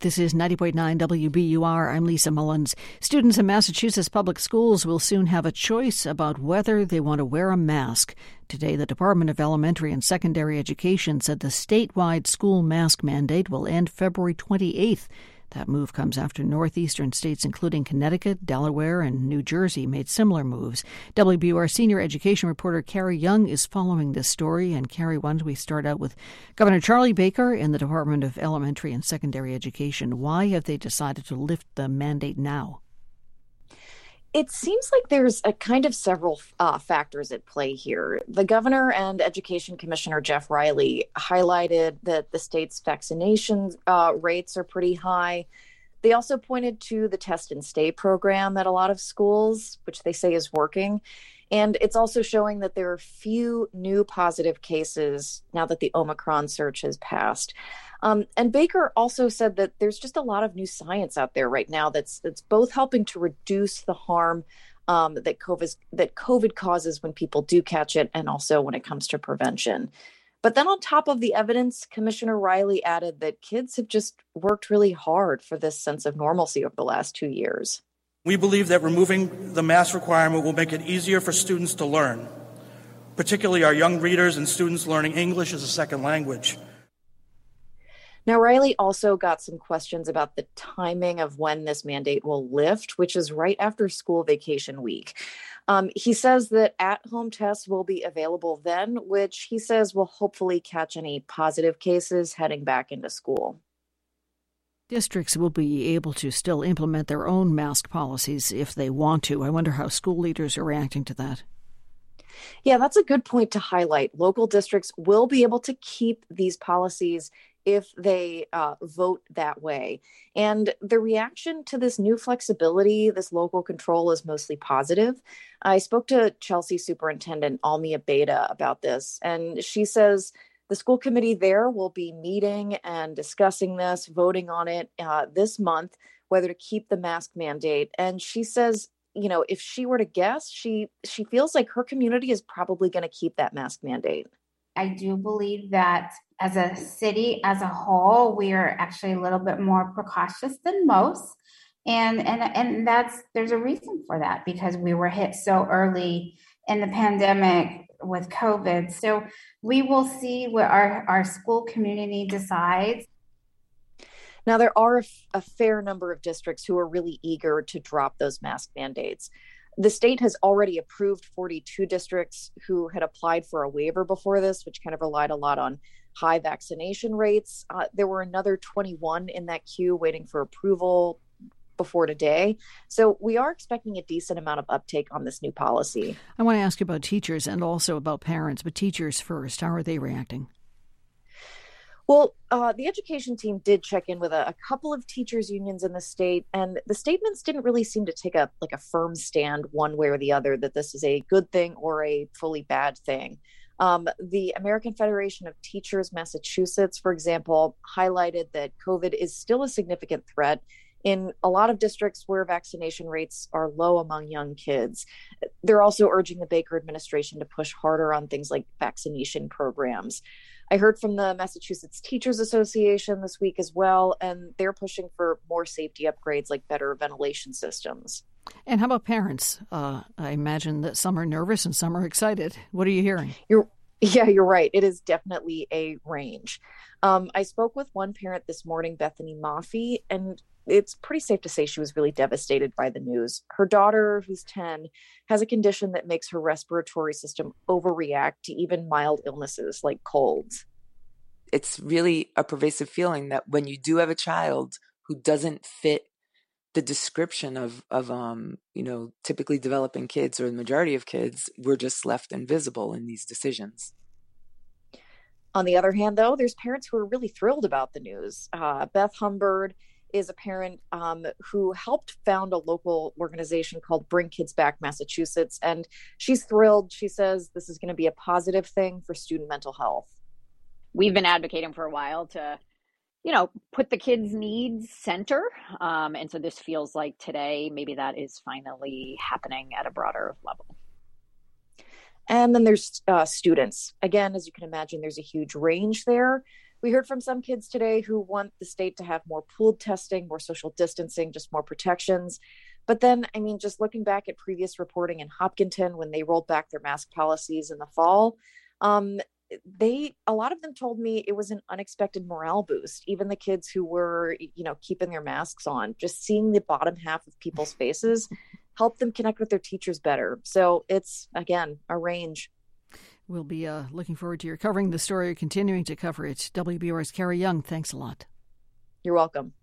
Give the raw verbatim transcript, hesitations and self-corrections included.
This is ninety point nine W B U R. I'm Lisa Mullins. Students in Massachusetts public schools will soon have a choice about whether they want to wear a mask. Today, the Department of Elementary and Secondary Education said the statewide school mask mandate will end February twenty-eighth. That move comes after northeastern states, including Connecticut, Delaware, and New Jersey, made similar moves. W B U R senior education reporter Carrie Young is following this story. And Carrie, why don't we start out with Governor Charlie Baker and the Department of Elementary and Secondary Education. Why have they decided to lift the mandate now? It seems like there's a kind of several uh, factors at play here. The governor and Education Commissioner Jeff Riley highlighted that the state's vaccination uh, rates are pretty high. They also pointed to the test and stay program at a lot of schools, which they say is working. And it's also showing that there are few new positive cases now that the Omicron surge has passed. Um, and Baker also said that there's just a lot of new science out there right now that's that's both helping to reduce the harm um, that COVID that COVID causes when people do catch it, and also when it comes to prevention. But then on top of the evidence, Commissioner Riley added that kids have just worked really hard for this sense of normalcy over the last two years. We believe that removing the mask requirement will make it easier for students to learn, particularly our young readers and students learning English as a second language. Now, Riley also got some questions about the timing of when this mandate will lift, which is right after school vacation week. Um, he says that at-home tests will be available then, which he says will hopefully catch any positive cases heading back into school. Districts will be able to still implement their own mask policies if they want to. I wonder how school leaders are reacting to that. Yeah, that's a good point to highlight. Local districts will be able to keep these policies if they uh, vote that way. And the reaction to this new flexibility, this local control, is mostly positive. I spoke to Chelsea Superintendent Almia Beta about this, and she says the school committee there will be meeting and discussing this, voting on it uh, this month, whether to keep the mask mandate. And she says, you know, if she were to guess, she she feels like her community is probably going to keep that mask mandate. I do believe that as a city as a whole, we are actually a little bit more precautious than most. And, and, and that's, there's a reason for that, because we were hit so early in the pandemic with COVID. So we will see what our, our school community decides. Now, there are a, f- a fair number of districts who are really eager to drop those mask mandates. The state has already approved forty-two districts who had applied for a waiver before this, which kind of relied a lot on high vaccination rates. Uh, there were another twenty-one in that queue waiting for approval before today. So we are expecting a decent amount of uptake on this new policy. I want to ask you about teachers and also about parents, but teachers first. How are they reacting? Well, uh, the education team did check in with a, a couple of teachers unions in the state, and the statements didn't really seem to take a like a firm stand one way or the other that this is a good thing or a fully bad thing. Um, the American Federation of Teachers Massachusetts, for example, highlighted that COVID is still a significant threat in a lot of districts where vaccination rates are low among young kids. They're also urging the Baker administration to push harder on things like vaccination programs. I heard from the Massachusetts Teachers Association this week as well, and they're pushing for more safety upgrades like better ventilation systems. And how about parents? Uh, I imagine that some are nervous and some are excited. What are you hearing? You're, yeah, you're right. It is definitely a range. Um, I spoke with one parent this morning, Bethany Maffey, and it's pretty safe to say she was really devastated by the news. Her daughter, who's ten, has a condition that makes her respiratory system overreact to even mild illnesses like colds. It's really a pervasive feeling that when you do have a child who doesn't fit the description of, of um, you know, typically developing kids or the majority of kids, we're just left invisible in these decisions. On the other hand, though, there's parents who are really thrilled about the news. Uh, Beth Humbird is a parent um, who helped found a local organization called Bring Kids Back Massachusetts, and she's thrilled. She says this is going to be a positive thing for student mental health. We've been advocating for a while to, you know, put the kids' needs center, um, and so this feels like today maybe that is finally happening at a broader level. And then there's uh, students. Again, as you can imagine, there's a huge range there. we heard from some kids today who want the state to have more pooled testing, more social distancing, just more protections. But then, I mean, just looking back at previous reporting in Hopkinton when they rolled back their mask policies in the fall, um, they a lot of them told me it was an unexpected morale boost. Even the kids who were, you know, keeping their masks on, just seeing the bottom half of people's faces helped them connect with their teachers better. So it's, again, a range. We'll be uh, looking forward to your covering the story, continuing to cover it. W B U R's Carrie Young, thanks a lot. You're welcome.